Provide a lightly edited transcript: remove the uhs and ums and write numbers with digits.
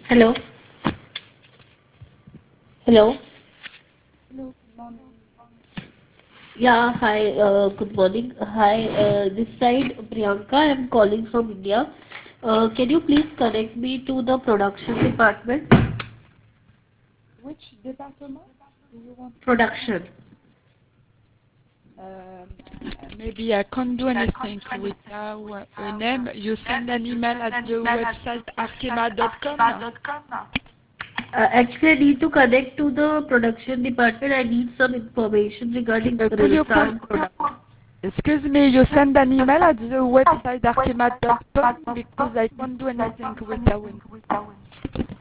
Hello. Hello. Hello, good morning. Yeah, hi. Good morning. Hi, this side Priyanka. I'm calling from India. Can you please connect me to the production department? Which department do you want to connect? Production. Maybe I can't do anything with a name. You send an email at the website arkema.com. Actually, I need to connect to the production department. I need some information regarding Could you put, Rilsan product. excuse me, you send an email at the website arkema.com because I can't do anything with that one.